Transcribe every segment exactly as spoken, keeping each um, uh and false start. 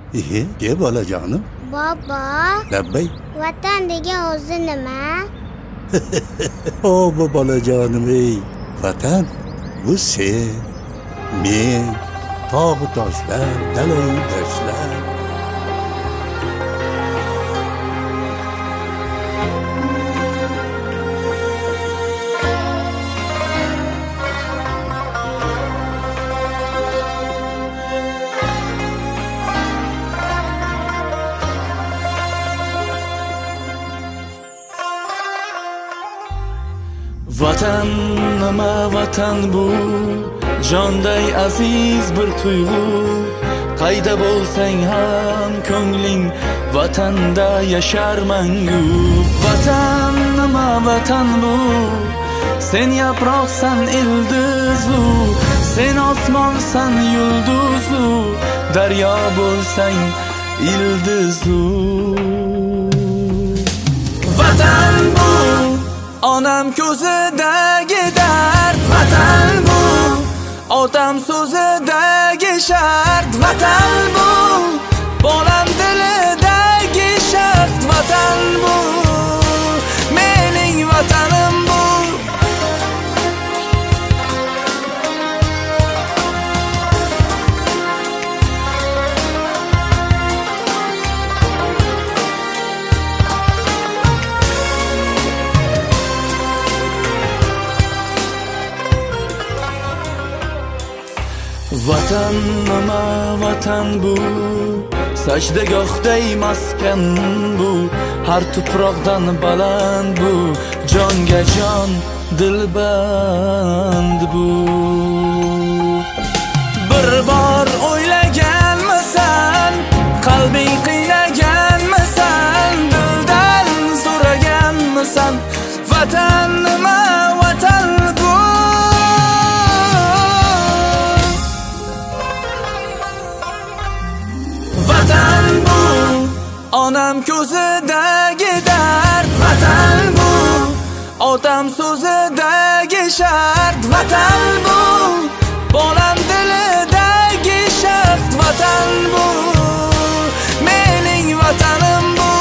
Ihe, de bolajonim. Baba. Labbay. Vatan degan o'zi nima? O bolajonim ey. Vatan bu sen, men, tog' toshlar, dala-yu dashtlar. Vatan nima vatan bu, jonday aziz bir tuyg'u. Qayda bo'lsang ham ko'ngling vatanda yashar mangu. Vatan nima vatan bu, sen yaproqsan ildizu, sen osmonsan yulduzu, daryo bo'lsang ildizu. Vatan bu onam ko'zidagi dard, vatan bu otam so'zidagi shart, vatan bu bolam dilidagi shart, vatan bu mening vatanim bu. Vatan nima vatan bu, sajdagohday maskan bu, har tuproqdan baland bu, jonga jon dilband bu. Bir bor o'ylaganmisan, qalbing qiynaganmisan, dildan so'raganmisan, vatan nima vatan bu? Vatan bu onam ko'zidagi dard, vatan bu otam so'zidagi shart, vatan bu bolam dilidagi shart, vatan bu mening vatanim bu.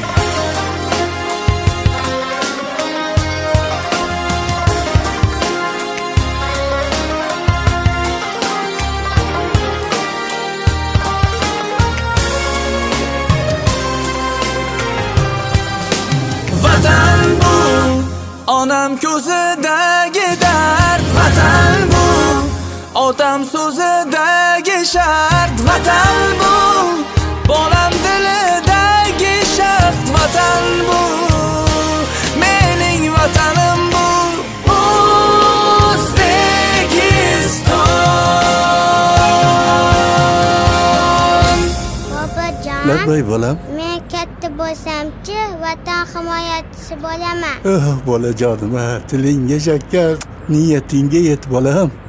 Vatan bu onam ko'zidagi dard, vatan bu otam so'zidagi shart, vatan bu bolam dilidagi shart, vatan bu mening vatanim bu. O'zbekiston. Bobojon. Labbay bolam. Men katta bo'lsam-chi, vatan himoyachisi bo'laman. Oh bolajonim, tilingga shakkar, niyatingga yet bolam.